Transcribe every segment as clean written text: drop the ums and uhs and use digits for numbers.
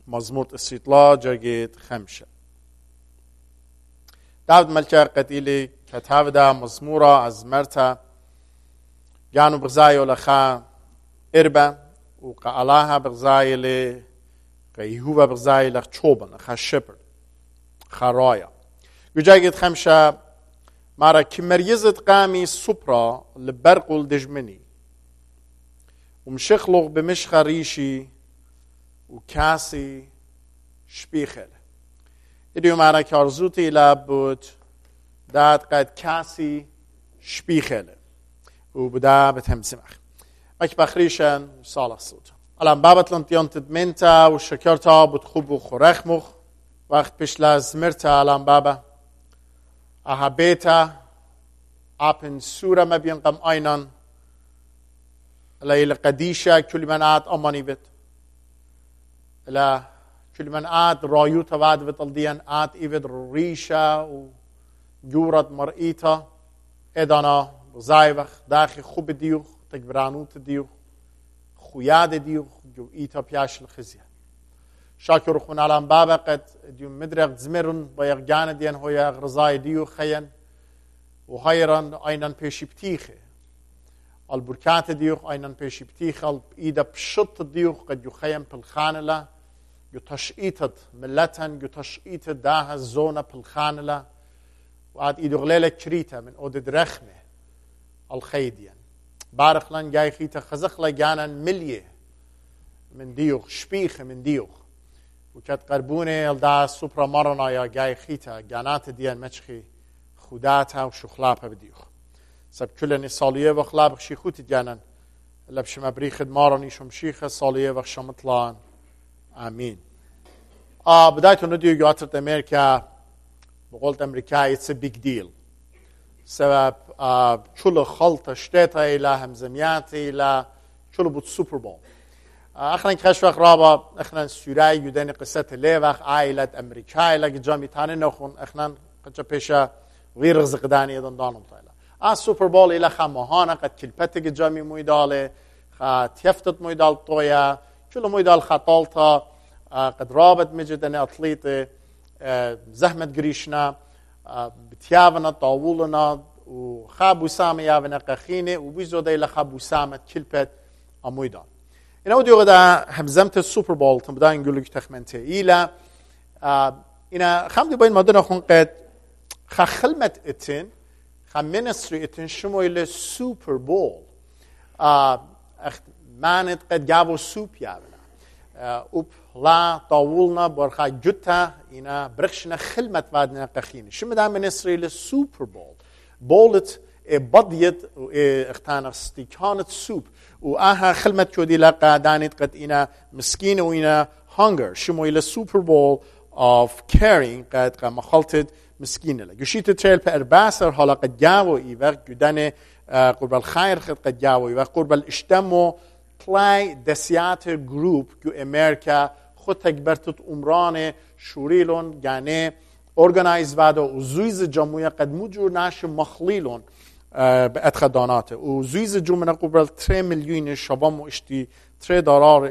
مزمور استطلاع جاگید خمشه. داود ملکه قتیلی کتاب دا مزمورا از مرتا جانو بغزای ولخا اربا وقعلاها بغزای لی قیهوبا بغزای لخ چوبن خا شپر خرایا جاگید خمشه مارا كمريزت قامي سوبرا لبرقو الدجمني ومشخلق بمشخ ريشي وكاسي شبيخل إديو مارا كارزوتي لابوت داد قد كاسي شبيخل وبدا بتهمسمخ اك بخريشن صالح صوت الان بابت لنتيان تدمنتا وشكرتا بتخوب وخورخمخ وقت پیش لازمرتا الان بابا أحبيتا أبن سورة ما بينقم أينان إلى قديشة كل من عاد أماني بيت إلى كل من عاد رايوتا بعد بتلديان عاد إيفد ريشة وجورة مرئيتا إدانا زايبخ داخل خوب ديوخ تكبرانوت ديوخ خوياد ديوخ جو إيتا بياش الخزيان شاكر خون علام بابا قد ديوم مدرق زمرن بايق جان ديان هويا غرزاي ديو خيان وهيران اينان بيشي بتيخه البركات ديوخ اينان بيشي بتيخه ايدا بشط ديوخ قد يخيم بالخانلة يتشئيتت ملتن يتشئيتت داها الزونة بالخانلة وعاد ايدو غليلة كريتا من اودد رخمه الخيديان بارخ لن جاي خيتا خزخلا جانا مليه من ديوخ شبيخه من ديوخ وكات قربونه الدا سوبرا مارنا يا جاي خيتا جانات ديان مشخي خوداتها وشخلابها بديوخ سب كلني صاليه وخلاب شي خوت جانن لبش مبريخ مارني شمشيخه صاليه وشمطلان امين بدايه نديو جاتت امريكا بقولت امريكا اتس ا بيج ديل سبب كل خلطه شتاتا الى همزميات الى كل بوت سوبر بول اخنا كشوخ رابا اخنا سوري يدن قصه ليوخ عائله امريكا الى جامي تاني نخون اخنا قچ پیشا غير رزق داني دان دانم طايلا سوبر بول الى خمهانه قد كلبته جامي مويداله خاتيفتت مويدال طويا كل مويدال خطالتا قد رابط مجدن اتليت زحمه غريشنا بتيافنا طاولنا وخابو سامي يافنا قخينه وبيزود الى خابو سامت كلبت امويدال اینا دیگه دا همزمت سوپر بول تم بدن گلوک تخمنته ایلا اینا خم دی باید مادن خون قد خلمت اتن خمینستری اتن شما ایل سوپر بول مانت قد جابو سوپ یابنا اوب لا طاولنا برخا جتا اینا برخشنا خلمت وادنا قخینه شما دا منستری ایل سوپر بولت بديت اختان استيكانت سوب وآها خلمت كودي لقى دانت قد إنا مسكين وإنا hunger شمو إلى سوبر بول of caring قد مخلطت مسكين لك يشيت تريل بأرباسر حالا قد جاوو إيوه جدانه قرب الخير قد جاوو إيوه قرب الاشتمو تلاي دسيات جروب جو أمريكا خود تكبرتت عمران شوريلون جانه organize بعد وزويز جمعية قد مجور ناش مخليلون بأتخداناته وزويز جمعنا قبل 3 مليون شبا مو اشتي $3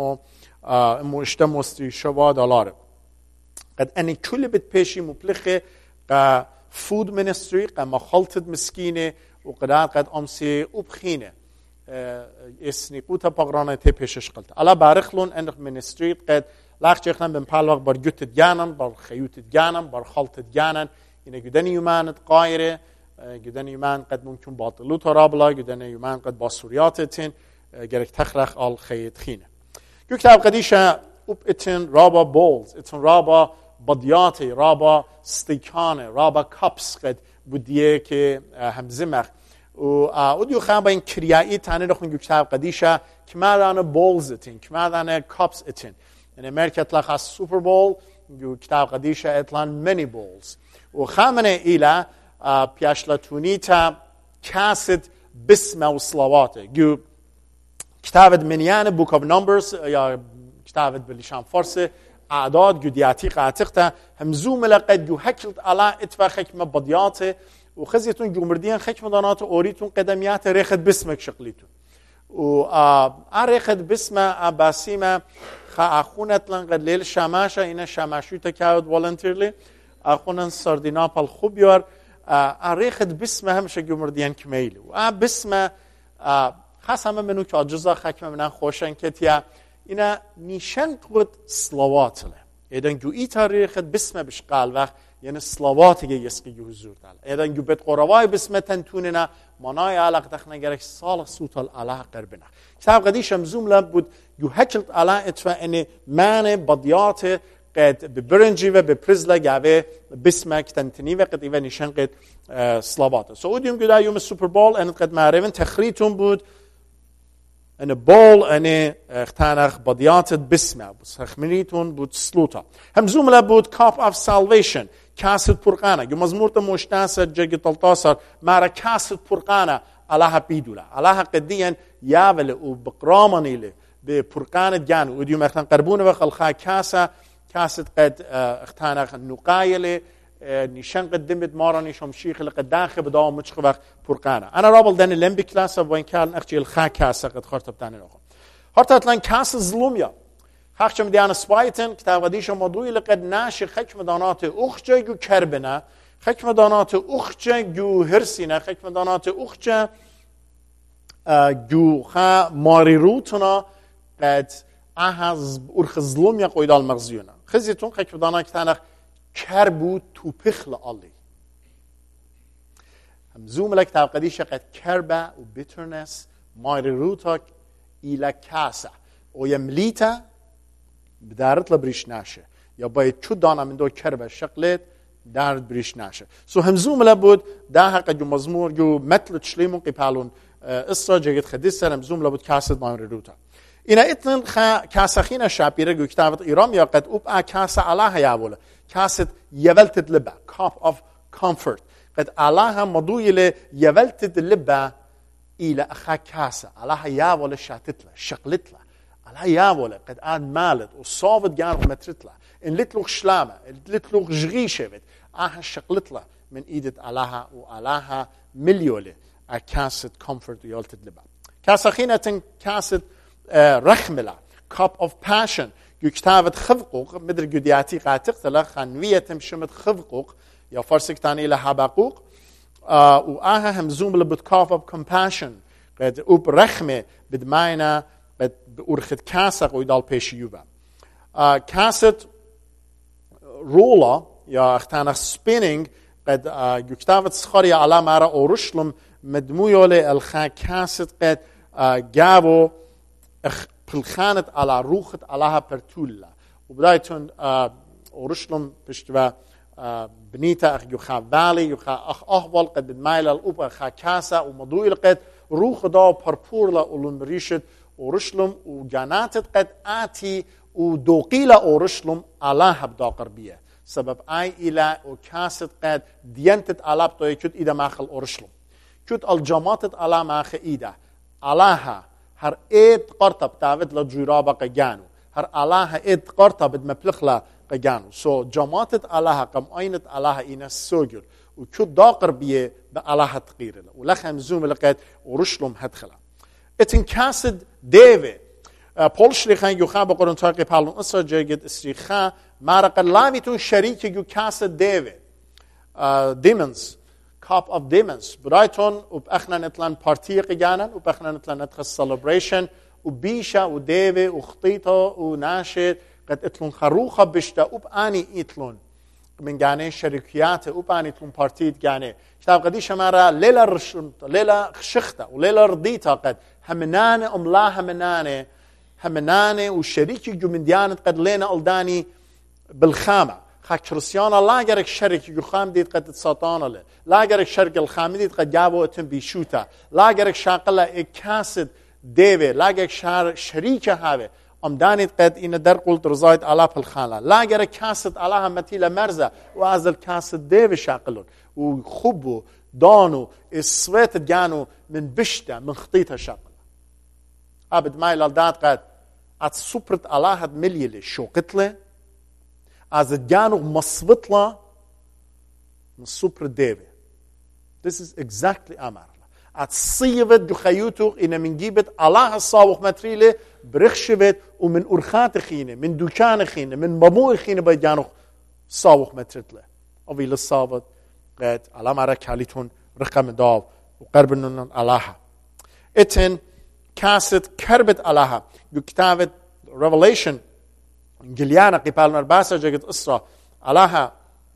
اشتمو استي شبا دولار قد اني كل بيت بيشي مبلغه فود منستري قد مخلطت مسكينه وقدار قد امسي وبخينه اسني قوتا بغرانه تي بيشش قلت على بارخلون انخ منستري قد لاخ اخنا بنبالغ بر جوت جانن بر خيوت جانن بر خلط جانن اینه گدن یومان قایره گدن یومان قد ممکن باطلو ترابلا گدن یومان قد باسوریات تن گرک تخرخ آل خیت خینه جو کتاب قدیشه اوب اتن رابا بولز اتن رابا بدیاتی رابا ستیکانه رابا کپس قد بودیه که همزمخ و دیو خواهم با این کریایی تانه رخون جو کتاب قدیشه که مادانه بولز اتن که مادانه کپس اتن in America اطلاق از سوپر بول جو کتاب قدیشه اطلان منی بولز و خامنه ایلا پیاشلتونیتا کاسد بسم و صلواته جو کتاب منیان بوک of نمبرز یا کتاب بلیشان فرسه اعداد جو دیاتی قاطقتا همزوم لقد جو حکلت علا اتفا خکم بدیاته و خزیتون جو مردین خکم دانات اوریتون قدمیات ریخت بسمک شقلیتون و ریخت بسم باسیمه اخونت لن قد لیل شماشه اینا شماشوی تکاود والنتیرلی اخونن سردینا پل خوب یار ریخت بسمه همشه گمردیان کمیلی و بسمه خاص همه منو که عجزا خکمه منن خوشن کتیا اینا نیشن قد صلوات له ایدن جو ای تاریخت بسمه بشقال وقت یعنی صلواتی یسقی حضور دال ایدن جو بت قروای بسمه تنتوننا منای علاق دخنه گرک سال صوت العلاق قربنا کتاب قدیش مزوم لب بود جو هچلت علاق اتفا ان من بدیات قد ببرنجی و بپرزلا گاوه بسمه کتنتنی و قد ایوه نیشن قد صلوات سعودیوم گدا یوم سوپر بول ان قد معرفن تخریتون بود ان بول ان اختانخ بدیات بسمه سخمنیتون بود سلوتا هم زوم لب بود کاپ اف سالویشن کاسد پرقانه جو مزمورت مشتاس جگی تلتاسر مارا کاسد پرقانه الله بیدولا الله قدیان یاول او بقرامانیله به پرقانه جانو ودیوم اختان قربونه و خلخا کاسه کاسد قد اختانخ نقایله نیشان قدمت مارانی شمشیخ لقد داخل بدام مشخ وقت پرقانه انا رابل دن لمبی کلاس وین کال اخجل خا کاسه قد خرطب دانه نخو هرتات لان کاس ظلمیا خاچم دیان سپایتن کتاب قدیش موضوعی لقد ناش خکم دانات اخجه جو کربنا خکم دانات اخجه جو هرسینا خکم دانات اخجه جو خا ماری روتنا قد احز ارخ ظلمیا قویدال مغزیونا خزیتون خکم دانا کتانخ کربو تو پخل آلی هم زوم لک کتاب قدیش قد کربا و بیترنس ماری روتا ایلا کاسه و یملیتا بدارت لبریش ناشه یا باید چود دانا من دو کربا شقلت دارت بریش ناشه سو هم زوم لبود ده حقا جو مزمور جو متل تشلیمون قیپالون اصرا جگت خدیس سر هم زوم لبود کاسد ماری روتا اینا اتنن کاسخین شابیره جو کتابت ایرام یا قد اوب کاسه الله یاوله کاسد یولتد لبا cup of comfort قد الله مضویل یولتد لبا ایلا اخا کاسه الله یاوله شاتتلا شقلتلا الله یاوله قد آن مالت و صافت جانو مترتلا ان لتلوخ شلامه لتلوخ جغیشه بد شقلتلا من ایدت الله و الله مليوله کاسد comfort یولتد لبا کاسخینتن کاسد رخملا cup of passion جو کتابت خفقوق مدر جدياتي قاتق تلا خنويتم شمت خفقوق يا فرسك تاني لحبقوق وآها همزوم لبت cup of compassion قد اوب رخمه بدماينا قد بأرخد كاسق ويدال بيشيوبا كاسد رولا يا اختانخ spinning قد جو كتابت سخاري على مارا اورشلم مدمويولي الخا كاسد قد جابو پلخانت على روخت الله پرتولا وبدايتون اورشلم بشتوا بنيتا اخ يخا بالي يخا اخ احوال قد مايل الأوبا خا كاسا ومضوئل قد روخ دا پرپورلا اولون بريشت اورشلم وجاناتت قد آتي ودوقيلا اورشلم الله بدا قربية سبب اي الى وكاسد قد دينتت على بطوية كد ايدا ماخل اورشلم كد الجاماتت على ماخ ايدا الله هر ايد قرطب تاود لجورابا قجانو هر الله ايد قرطب مبلخلا قجانو سو جماعت الله قم اينت الله اينا سوجل وكد داقر بيه بالله تقير له ولخم زوم لقيت ورشلم هدخلا اتن كاسد ديفي بول شريخان يو خاب قرنطا قبالون اسر جيد استريخا مارق لاويتون شريك يو كاسد ديفي ديمونز cup of demons برايتون وبأخنا نتلان بارتي قجانا وبأخنا نتلان ندخل celebration وبيشا وديفي وخطيطة وناشد قد اتلون خروخة بشتا وبأني اتلون من جاني شركيات وبأني اتلون بارتي جاني كتاب قديش مرة ليلة رشنطة ليلة خشختة وليلة رضيتها قد همنانة أملا همنانة وشريكي جو من ديانة قد لينا ألداني بالخامة كريستيان لا جرك شرك يخام ديت قد ساتان له لا جرك شرك الخام ديت قد جابوا اتم بيشوتا لا جرك شاقلا كاسد ديفي لا جرك شريكه هذا امدانيت قد ان در قلت رزايد على الخانه لا جرك كاسد على متيله مرزه وازل كاسد ديفي شاقلون وخبو دانو السويت جانو من بشته من خطيتها شاقل ابد ما الدات قد ات سوبرت على هاد مليله شوقتله از جانو مصبطلا من سوبر ديفي. This is exactly أمر. أتصيبت دخيوتو إن من جيبت الله الصاوخ متريله برخشبت ومن أرخات خينة من دكان خينة من بمو خينة بيجانو صاوخ مترتله أو إلى الصابت قد على مرة كاليتون رقم داو وقرب نون علىها اتن كاسد كربت علىها جو كتابة Revelation جليانا قبالنا الباسة جاكت إسرا علىها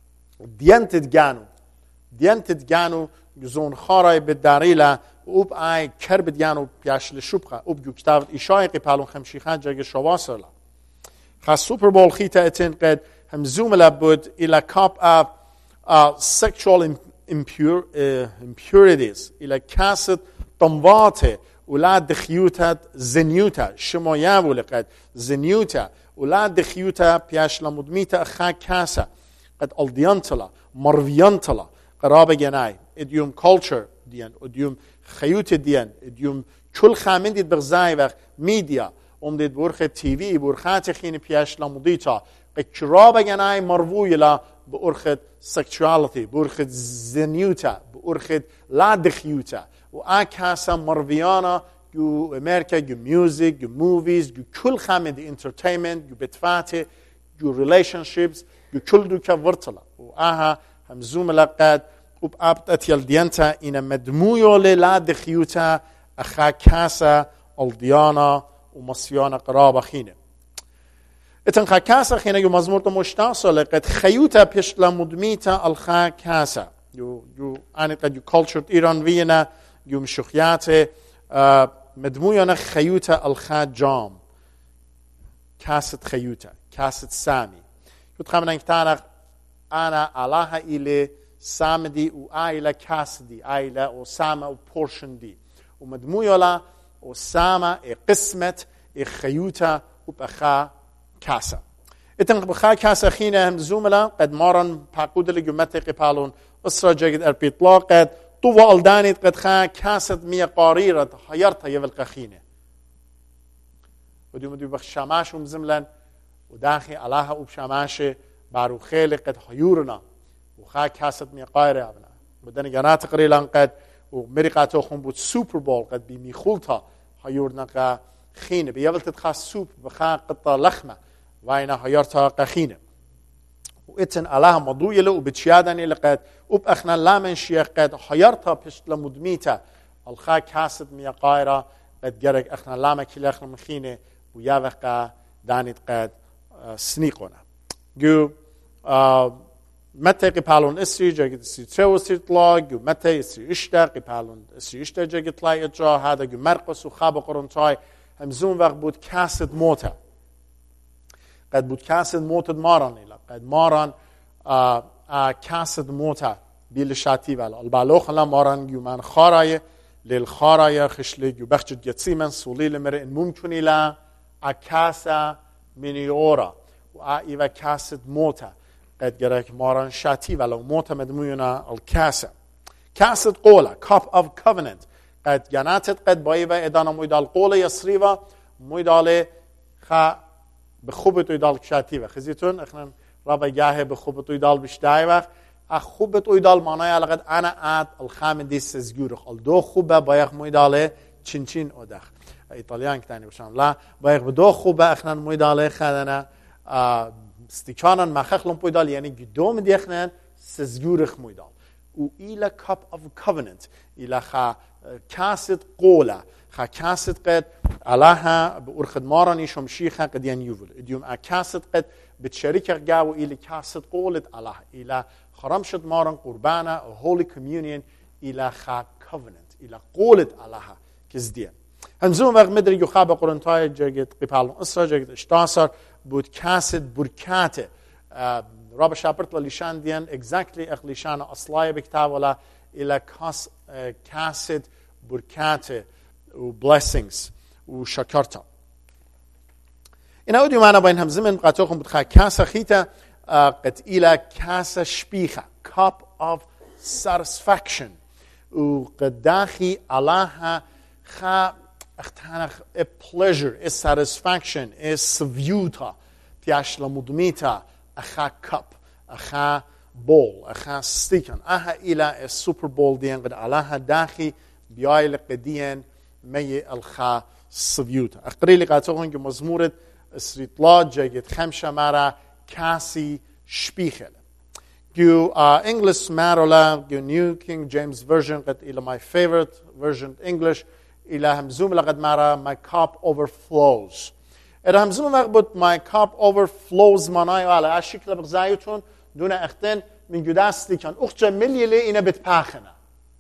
ديانتد جانو جزون خاراي بالداريلا وب آي كربت جانو بياش لشبقة وب جو كتابة إشاي قبالون خمشيخان جاكت شواسر لا خاص سوبر بول خيتا اتن قد هم زوم لابد إلى كاب sexual impurities إلى كاسد طنباته ولا دخيوتا زنيوتا شمايا ولقد زنيوتا ولا دخيوتا بياش لمدميتا أخا كاسا قد ألديانتلا مرفيانتلا قرابة جناي اديوم culture ديان اديوم خيوت ديان اديوم كل خامن ديد بغزاي وقت ميديا ديد بورخة تيوي بورخات خين بياش لمديتا قد قرابة جناي مرفويلا بورخة sexuality بورخة زنيوتا بورخة لا دخيوتا وآكاسا مرفيانا جو أمريكا جو ميوزك جو موفيز جو كل خامن دي entertainment جو بتفاتي جو relationships جو كل دوكا ورطلا وآها هم زوم لقد وبأبت أتيال ديانتا إنا مدمويو لا دخيوتا أخا كاسا الديانا ومصيانا قرابة خينة اتن خا كاسا خينة يو مزمورتا مشتاصة لقد خيوتا بيشلا مدميتا الخا كاسا يو أنا قد يو cultured إيران فينا يو مشوخياتي مدمويانا خيوتا الخا جام كاسة خيوتا كاسة سامي يتخمنا انكتانا أنا علاها إلي سامدي وآيلا كاسدي آيلا وسامة وبورشن دي ومدمويالا وسامة قسمت خيوتا وبأخا كاسا اتن بخا كاسا خينا هم زوملا قد مارن باقود لجمتي قبالون اسرا جاكد اربيطلاق قد طوى الدانيت قد خا كاسد مية قاريرة حيرتها يفلق خينا وديو بخشاماش ومزملا وداخي علاها وبشاماش بارو خيلي قد حيورنا وخا كاسد مية قاريرة ابنا بدن جانات قريلا قد ومريقاتو خون بود سوبر بول قد بميخولتا حيورنا قا خينة بيفلت تخا سوب بخا قطة لخمة وينا حيرتها قخينة وإتن الله مضوية له وبتشيادني لقد وبأخنا لا من شيخ قد حيرتها بشت لمدميتا الخا كاسد مية قايرة قد جرق أخنا لا ما كل أخنا مخينة ويافقا دانيت قد سنيقونا جو متى قبالون اسري جاكت اسري ترو اسري طلاق جو متى اسري اشتا قبالون اسري اشتا جاكت طلاق اجا هذا جو مرقس وخاب قرنطاي همزون وقت بود كاسد موتا قد بود كاسد موتا ماران إلا قد ماران كاسد موتا بيل شاتي ولا البالوخ لا ماران جو من خاراية للخاراية خشلي جو بخشت جتسي من سولي لمرئ ممكن إلا كاسا مينيورا وإيوا كاسد موتا قد جرك ماران شاتي ولا موتا مدموينا الكاسا كاسد قولا cup of covenant قد جناتت قد بايوا ادانا مويدال قولا يسريوا مويدال خا بخوبت ويدال كشاتيوا خزيتون اخنا رابا جاهه بخوبت ويدال بشتاي وقت اخوبت ويدال معناها لقد انا ات الخام دي سزغورخ الدو خوبه بايخ مويدال چنچين اودخ ايطاليان كتاني بشان لا بايخ بدو خوبه اخنا مويدال خدنا استيكانن مخخلون بويدال يعني قدوم دي اخنا سزغورخ مويدال وإلى cup of covenant إلى خا كاسد قولا خا كاسد قد علىها بأرخد ماراني شمشيخا قد ينيوفل إديوم كاسد قد بتشارك جاو إلى كاسد قولت علىها إلى خرمشت ماران قربانا holy communion إلى خا covenant إلى قولت علىها كزديان هنزوم وقت مدري يخاب قرنطاي جاكت قبالون إسرا جاكت اشتاصر بود كاسد بركاته رابع شابرت لليشان ديان exactly اخليشان اصلاي بكتاب ولا الى كاسد بركاته و blessings و شكرتا إن أودي معنا بينهم زمن قاتوكم بتخا كاسة خيتا قد إلى كاسة شبيخة cup of satisfaction وقد داخي علىها خا اختانا a pleasure a satisfaction a سفيوتا تياش لمدميتا أخا كاب أخا بول أخا ستيكن أها إلى السوبر بول ديان قد علىها داخي بياي لقديان مي الخا صفيوتا أقريلي قاتوغن مزمورة سريطلا جايت خمشة مرة كاسي شبيخل جو English مارولا جو New King James Version قد إلى my favorite version English إلى همزوم لقد مرة my cup overflows إلى همزوم لقد my cup overflows منايو على الشكل بغزايتون دون اختن من جداستي كان أخجى مليلي إنا بتباخنا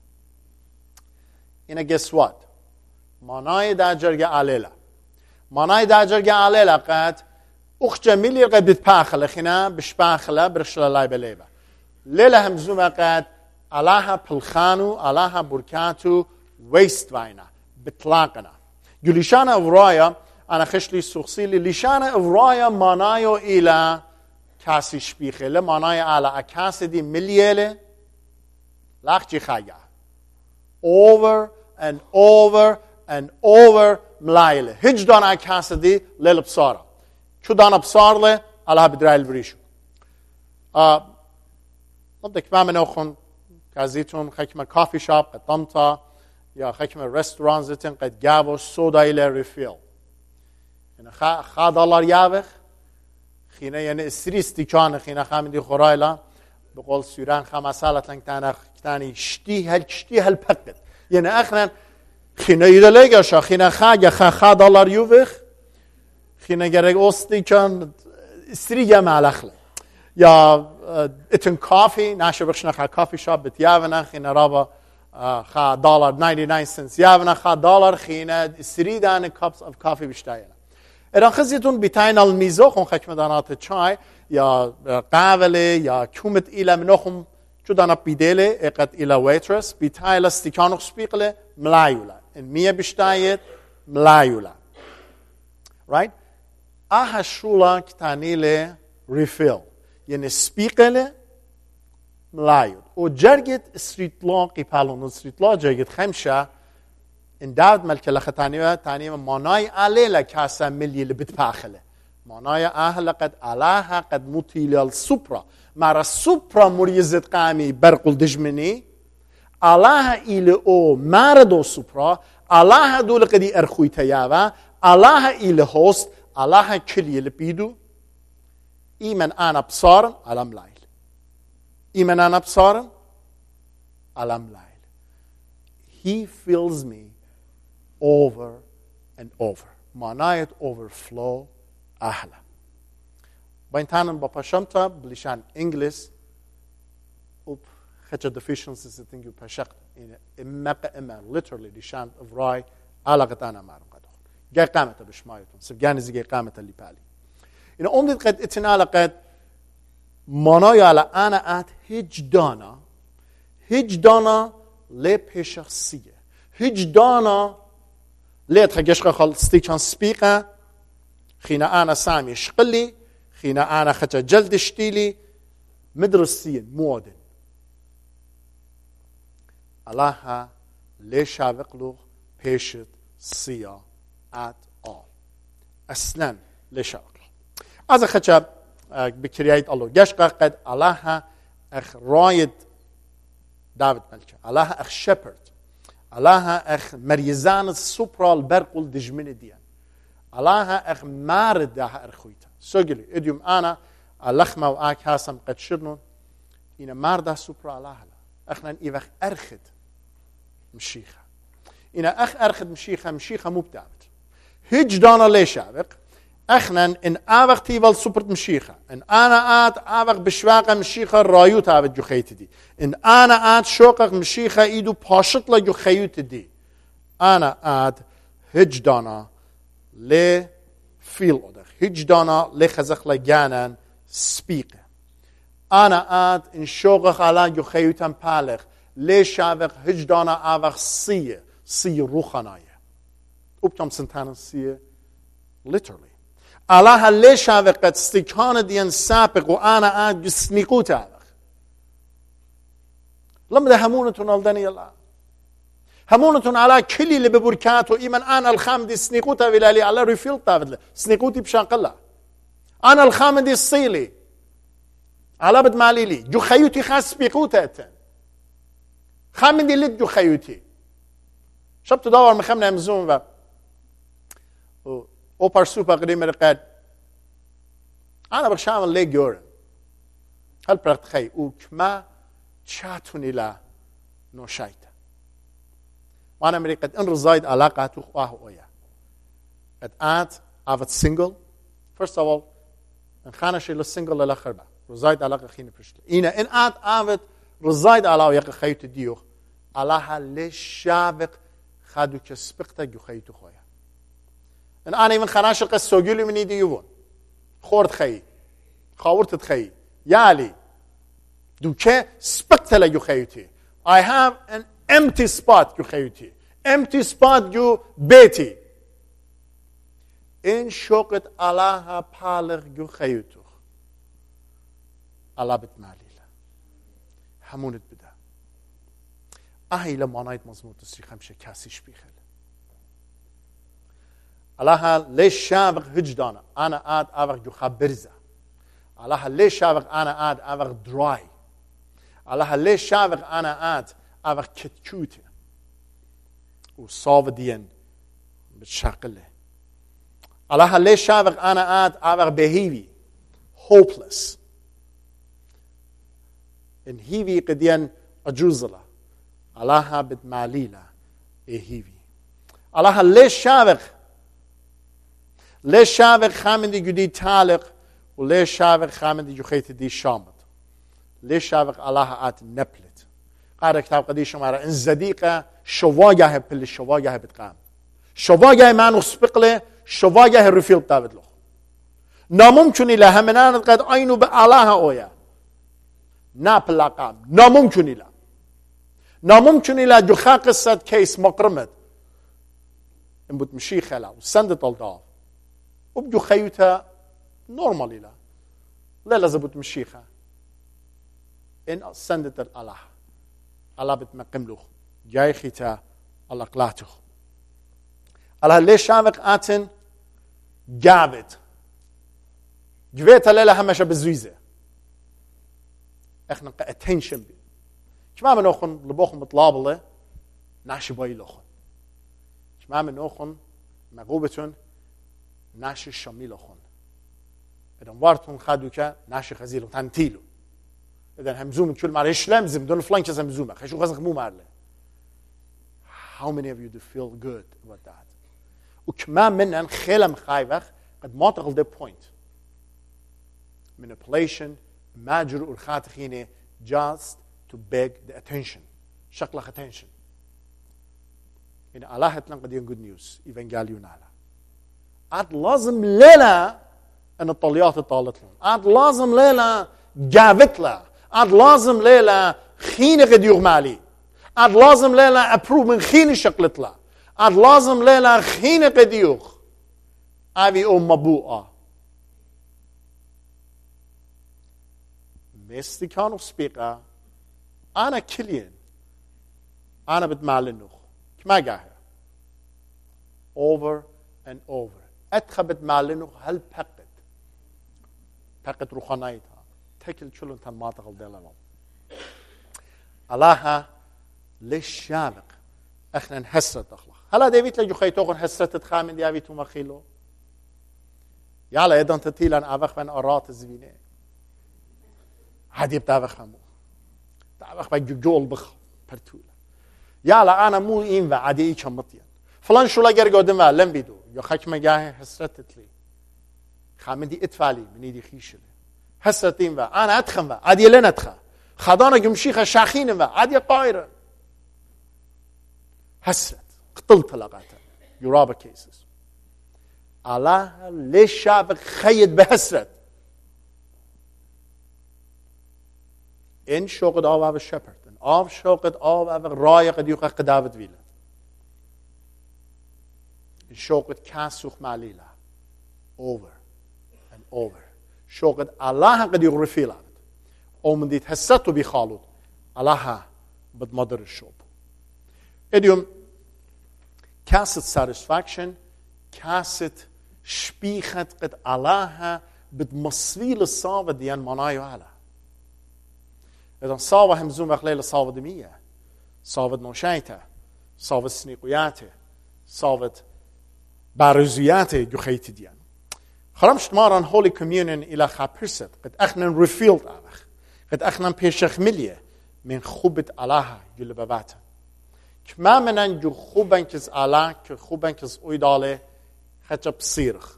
إنا guess what مناي دا جرگة عليلا مناي دا جرگة عليلا قد أخجى مليلي قد بتباخلا خنا بشباخلا برشلا لاي بليبا ليلة همزوم قد علاها بلخانو علاها بركاتو ويست واينا بتلاقنا جو لشانا افرايا أنا خشلي سوخسيلي لشانا افرايا منايو إلى كاسي شبيخله معناه على أكاسي دي مليله لاخجي خايا over and over and over ملايله هج دان أكاسي دي للبصارة شو دان بصار له على بدرايل بريشو نبدأ كمان منوخن كازيتون خكمة كافي شوب قد طمطا يا خكمة ريستوران زيتن قد جابوا صودا إلى ريفيل يعني $1 يابخ خينا يعني السريستي كان خينا خامدي خرايلا بقول سيران خمسالة تاني شتي هالبقت يعني أخنا خينا يدلقا شا خينا خاجة $1 يوفخ خينا جرق أصلي كان سري جمع الأخلا يا اتن كافي ناشر بخشنا خا كافي شاب بتيافنا خينا رابا $1 99 يافنا $1 خينا سري دان كابس of coffee بشتاينا إذا خزيتون بتاين الميزو خون خكمة دانات الشاي يا قاولة يا كومت إلى منهم شو دانا بيدلة إقت إلى ويترس بتايلا استيكانو سبيقلة ملايولا إن مية بشتايت ملايولا right شولا كتانيلة refill يعني سبيقلة ملايول وجرجت استريتلا قبالون استريتلا جرجت خمسة إن داود ملك لختانية تانية ماناي عليلا كاسا ملي اللي بتباخله ماناي أهلا قد علاها قد مطيل السوبرا مارا السوبرا مريزت قامي برقل دجمني علاها إلي أو ماردو سوبرا علاها دول قدي أرخوي تياوا علاها إلي هوست علاها كلي اللي بيدو إيمن أنا بصارن على ملايل إيمن أنا بصارن على ملايل He fills me over and over. معناية overflow أحلى. بينتانن بباشمتا بلشان إنجليز خدش deficiencies تنجو باشقت إما literally لشان أفراي علاقة أنا معهم قدر. جاي قامة بشمايتون سبجاني زي جاي قامة اللي بالي. إن أمدت قد اتنالا قد معناية على أنا آت هجدانا لبه شخصية هجدانا ليت حقشقة خلصتي كان سبيقة خينا أنا سامي شقلي خينا أنا ختا جلد شتيلي مدرسيا مودن الله ليش شابقلو بيشت سيا at all أصلا ليش شابقلو أذا ختا بكرياية الله جشقة قد الله أخ رايد داود ملكة الله أخ شبرد الله أخ مريزان السوبرا البرقل دجمن ديان الله أخ مارد ده أرخويتا سجلي إديوم أنا اللخمة وآك هاسم قد شرنون إن مارد سوبرا الله أخنا إيوخ أرخد مشيخة إن أخ أرخد مشيخة مبدعت هجدانا ليش عبق أخنا إن آوغ تيوال سوبرت مشيخة إن أنا آت آوغ بشواقة مشيخة رايو تابت جو خيت دي إن أنا آت شوقق مشيخة إيدو باشط لا جو خيوت دي أنا آت هجدانا لي فيل أدخ هجدانا لي خزخ لجانا سبيقة أنا آت إن شوقق على جو خيوتن بالغ لي شاوغ هجدانا آوغ سي روخاناية أبتم سنتانا سي literally الله ليش هذا قد استكان ديان سابق وأنا عاد سنيقوت هذا لما ده همونتون الدنيا الله همونتون على كل اللي ببركات وإيمان أنا الخام دي سنيقوت هذا على ريفيل تابد سنيقوتي بشاق الله أنا الخام دي الصيلي على بد مالي لي جو خيوتي خاص بيقوتها خام دي لد جو خيوتي شبت دور مخمنا مزوم او پرسوپا قديم رقاد أنا برشام اللي جورن هل برتخي وكما تشاتوني لا نوشايتا وأنا مريقد إن رزايد علاقة تخواه ويا at art of a single first of all ان خانش له single لا خربا رزايد علاقة خيني برشل إن art of it رزايد علاقة يق خيوت ديوخ علاها لشابق خادو كسبقتا جو خيوت خويا ان أنا من خانش القصوجيلي مني ديوون خورد خي خاورت تخي يالي دوكه سبقتا لا جو خيوتي I have an empty spot جو خيوتي empty spot جو بيتي إن شوقت علاها بالغ جو خيوتو علا بتماليلا همونت بدا أهي لما نايت مزموط تسري خمشة كاسيش بيخل علاها ليش شابق هجدانا أنا قاد أبغ جو خبرزة علاها ليش شابق أنا قاد أبغ دراي علاها ليش شابق أنا قاد أبغ كتكوتة وصافدين بتشاقله علاها ليش شابق أنا قاد أبغ بهيبي hopeless إن هيبي قديان أجوزلا علاها بتماليلا هيبي علاها ليش شابق خامن دي جديد تالق وليش شابق خامن دي جخيت دي شامت ليش شابق علاها آت نبلت قارئ كتاب قديش مرة إن زديقة شواجه بل شواجه بتقام شواجه ما نسبقله شواجه الرفيل بتابد له ناممكن إلى همنان قد عينو بعلاها أويا نابل لقام ناممكن إلى جخا قصة كيس مقرمت إن بتمشي خلا وسندت الضعف وبجو خيوتها نورمالي لا لازم بتمشيخها إن سندت الأله الله بتمقم له جاي خيتا الله قلاته الله ليش شامق آتن جابت جبت الليلة همشة بالزويزة احنا attention بي شما من أخن لبوخن مطلاب الله ناشي باي لخن شما من أخن مغوبتون ناشي الشامي لخن إذا وارتون خادو كا ناشي خزيلو تنتيلو إذا همزوم كل مرة يشلمزم دون فلان كذا همزومه خشوا غزق مو مارله how many of you do feel good about that وكمان من خيلم خايفخ قد ما تغل ده point manipulation ماجر والخاتخينه just to beg the attention شكله attention إن الله هتلن قد ين good news إيفانجيليون على عاد لازم ليلة أن الطليات طالت لهم عاد لازم ليلة جابت له عاد لازم ليلة خينة قد يغمالي عاد لازم ليلة أبروف من خينة شكلت له عاد لازم ليلة خينة قد يغ أبي مبوءة مستي كانوا سبيقا أنا كلين أنا بتمال النخ كما قاهر over and over أتخبت مال النخ هل بقت روحانيتها تكل شلون تن ما تغل دلالهم الله ليش شابق احنا نحسرت اخلاق هلا ديفيت لجو خيتوغن حسرت تخامن دي ابيتو مخيلو يالا يدن تتيلان ابخ من ارات الزبينه هادي بتابخمو تابخ بجول بخ برتولا يالا انا مو این و عادي ايش مطيان فلان شو لاجر قدم لم بيدو يا خاك مجاه حسرت لي خامن دي اتفالي مني دي خيشله حسرتين و انا ادخم و عادي لنا ادخ خدانا جمشيخ شاخين و عادي قايره حسرت قتلت لقاته يرابا كيسز الله ليش شابك خيد بحسرت إن شوقت آب أو شپرد إن آب شوقت آب أو رای قدیو قد داود ویله إن شوقت کاسوخ مالیلا over and over شوقت الله قدیو رفیل عبد او من دید حساتو بخالود الله بد مدر الشوب إديوم كاسة satisfaction كاسة شبيخت قد الله بد مصويل الصابة ديان منايو على إذا صابة همزوم أخليل صابة دمية صابة نوشايته صابة سنيقياته صابة بارزيات جخيت ديان خرمشت ماران هولي كوميونين إلى خابرست قد أخنا ريفيلد أخ قد أخنا بيشخ مليه من خوبة الله جل بباتا كما منن جو خوبن كز الله كخوبن كز أويداله خطا بصيرخ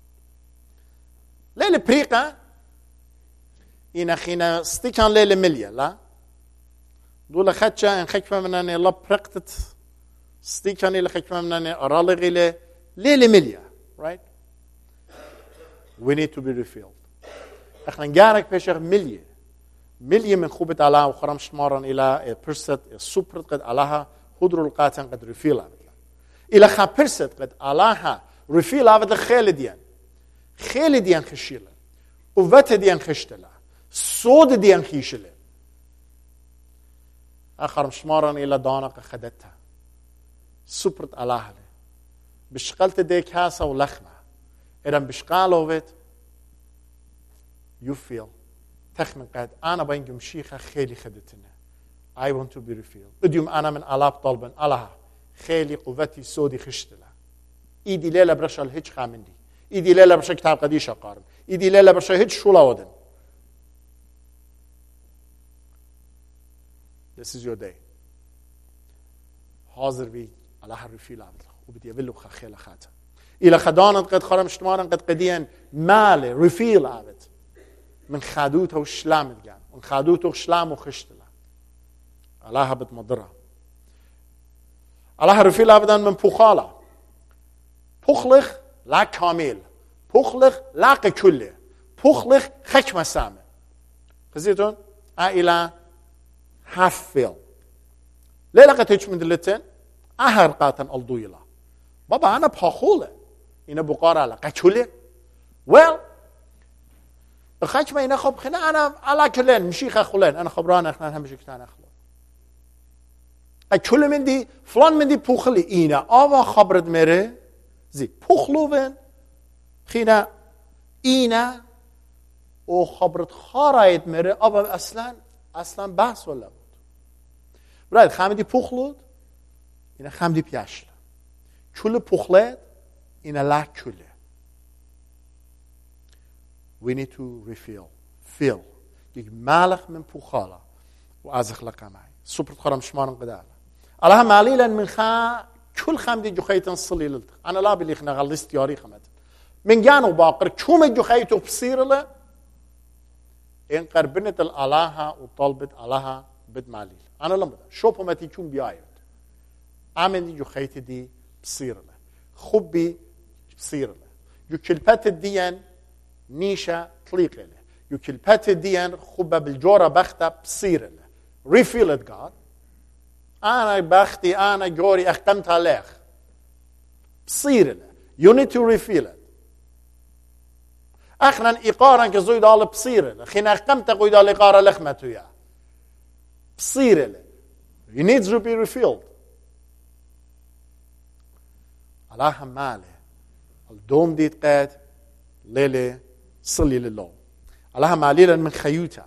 ليلة بريقة إنا خينا ستيكان ليلة مليه لا دولا خطا إن خكفة منن يلا برقتت ستيكان إلى خكفة منن أرالي غيلة ليلة مليه right we need to be refilled احنا نجارك بيشغ مليه من خوبة الله وخرم شمارا إلى برست السوبر قد الله هدر القاتن قد رفيل إلى خبرست قد الله رفيل هذا خيل ديان خشيله قوة ديان خشتله صود ديان خيشله آخر شمارا إلى دانق خدتها سوبر الله بشقلت ديك هاسا ولخمه إذن بشقالوفت you feel تخمن قد أنا بينكم شيخة خيلي خدتنا I want to be refilled اديوم أنا من ألاب طالبا الله خيلي قوتي سودي خشتلا إيدي ليلة برشا الهج خامندي إيدي ليلة برشا كتاب قديشة قارم إيدي ليلة برشا هج شولا ودن This is your day حاضر بي الله الرفيل عبد وبدي أبلو خيلة خاتم إلى خدانت قد خرم شتمارن قد قديان مال رفيل عبد من خادوته وشلام الجان من خادوته وشلام وخشتله الله بتمضرها الله رفيل أبدا من بخالة بخلخ لا كامل بخلخ لا كله بخلخ خشمة سامة خزيتون إلى حفل ليلة قد تجمد اللتين أهر قاتن الضويلة بابا أنا بخاخوله إنا بقارة على قتله well الخشمة إنا خب خنا أنا على كلين مشيخ أخولين أنا خبران أخنا هم شكتان أخلو قتله من دي فلان من دي بخلي إنا آوا خبرت مره زي بخلوين خنا إنا او خبرت خارايت مره آوا أصلا بحث ولا بود برای خام دي بخلود إنا خام دي بياشل كل بخلات إن لا كله we need to fill یک مالخ من بخاله وأزخ لك معي سوبر خرم شمارن قدال الله معليلا من كل خام دي جخيتن صلي أنا لا بلي خنا غلست ياري خمت من جانو باقر كوم جخيتو بصير له إن قربنت الله وطلبت الله بد معليل أنا لما شوفوا متى كوم بيايد عمل دي جخيت دي بصير له خبي بصير له يكلبات الديان نيشة طليق له يكلبات الديان خبة بالجورة بختة بصير له refill it God أنا بختي أنا جوري أختمت عليك بصير له you need to refill it أخنا إقارا كزوي دال بصير له خنا أختمت قوي دال إقارا لخمته يا بصير له you need to be refilled الله ماله الدوم ديت قاد ليلة صلي لله الله ماليلا من خيوتا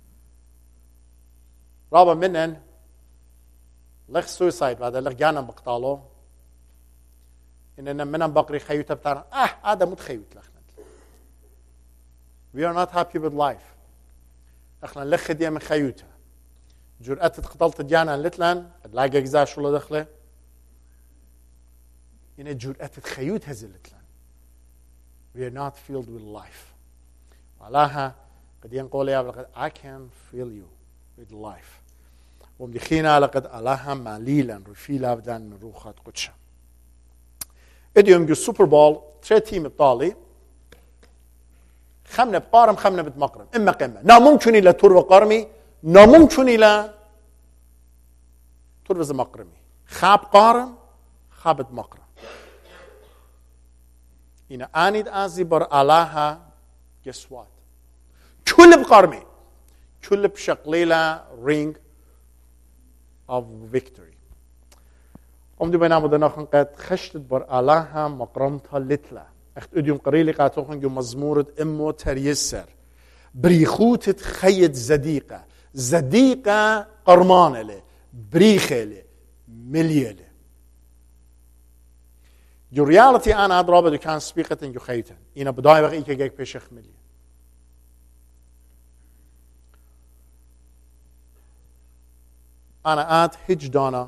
رابا منن لخ سويسايد بعد لخ جانا بقتالو إننا منن بقري خيوتا بتاعنا هذا مت خيوت لخنا we are not happy with life اخنا لخ دي من خيوتا جرأة قتلت جانا لتلان قد لاقي اجزاء شو له دخله إن جرأة خيوت هزلت لنا. We are not filled with life. الله قد ينقول يا لقد I can fill you with life. ومدخينا لقد الله ماليلا رفيلا بدان من روحات قدشة. اديوم جو سوبر بول تري تيم الطالي خمنا بقارم خمنا بتمقرم إما قمة نا ممكن إلى تربة قرمي نا ممكن إلى تربة مقرمي خاب قارم خابت مقرم إن آنيد آزي بر الله guess what كل بقرمي كل بشقليلة ring of victory دي بينام ودنا قد خشت بر الله مقرمتها لتلا اخت اديوم قريلي قاتوخن جو مزمورة امو تريسر بريخوتت خيط زديقة قرمانة له بريخة له ملية له جو رياليتي أنا هاد رابط كان سبيقة جو خيتن إنا بداية وقت إيكا جيك بيشخ ملي أنا آت هج دانا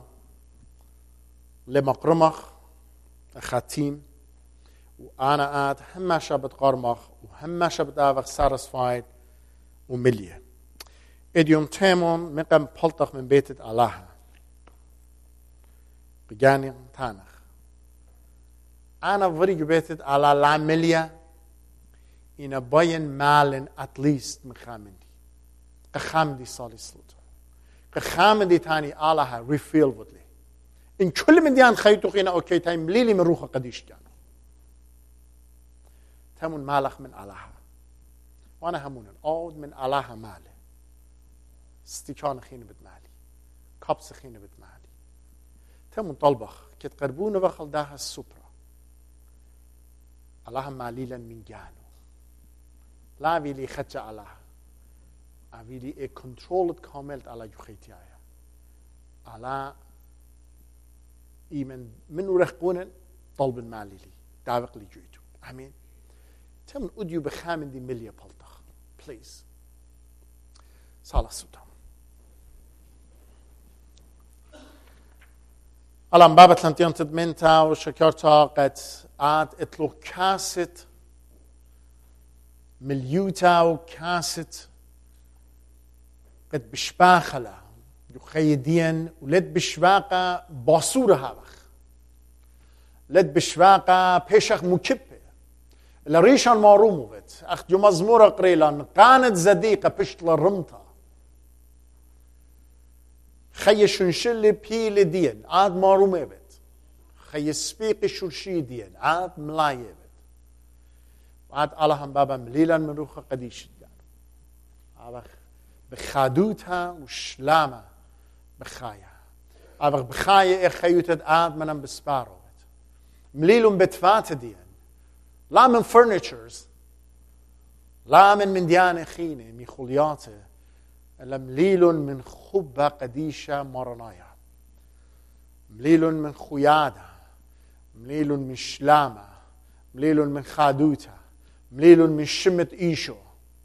لمقرمخ خاتيم وأنا آت هم شبت قرمخ وهم شبت آفق سارسفايد ومليه إديوم تيمون مقام بلطخ من بيت الله بجاني تانخ أنا فريق بيت الله العملية إن باين مالن أتليست مخامندي قخامدي صالي سلطة قخامدي تاني الله ريفيل ودلي إن كل من ديان خيطو قينا أوكي تايم ليلي من روح قديش جانو تمون مالخ من الله وانا همون الأود من الله ماله استيكان خيني بدمالي كابس خيني بدمالي تمون طلبخ كت قربون وخل داها السوبرا الله ماليلا من جانو لا ويلي خدش الله ويلي كنترول كامل على جوخيتي آيا الله إيمن من رخقون طلب مالي لي داوق لي جويتو آمين تمن أديو بخامن دي مليا بلطخ بليز صالح سودام الان بابا تلانتيان تدمنتا وشكرتا قد عاد اتلو كاست مليوتا وكاست قد بشباخلا يخيدين ولد بشباقة باصورها بخ لد بشباقة بيشخ مكبه لريشان مارومو بت اخ جو مزمورة قريلان قانت زديقة بشتل الرمطة خي شنشل بيل دين عاد مارومو بت خي سبيق شرشي دين عاد ملاي بت عاد الله هم بابا مليلا من روخ قديش دين بخادوتها وشلامة بخايا أبغ بخايا إخيوتد عاد منم بسبارو مليلون بتفات دين لا من فرنيتشرز لا من ديانة خينة من خلياته إلا مليلون من خبة قديشة مرنايا مليلون من خيادة مليلون من شلامة مليلون من خادوتة مليلون من شمت إيشو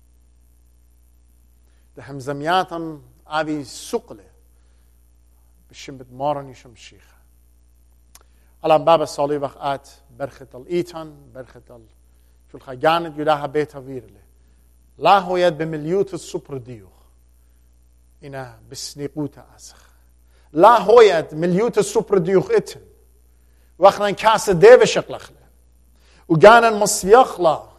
ده همزمياتم أبي سقله بشمت مارني شمشيخة الان بابا صالي وقت برخت الإيتان برخت شو الخجانت يداها بيتا ويرله لا هو يد بمليوت السوبر ديوخ إنا بسنيقوتا أسخ لا هو يد مليوت السوبر ديوخ إتن وقنا كاس ديف شقلخله وجانا مصيخلا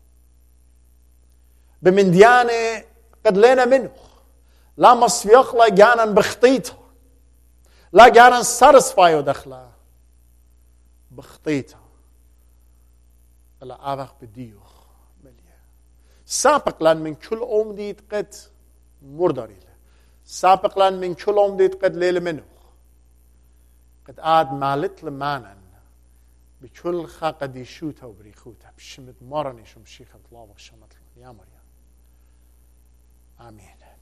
بمنديانة قد لنا منه لا مصيخلا جانا بخطيطه لا جانا سارسفايو دخله بخطيطه لا أبغ بديوخ مليا سابق لان من كل أمديت قد مرداري له سابق لان من كل أمديت قد ليل منه قد عاد مالت لمانا بكل خاقة دي شوتا وبريخوتا بشمت مرني شمشيخة الله وشمت يا مريم آمين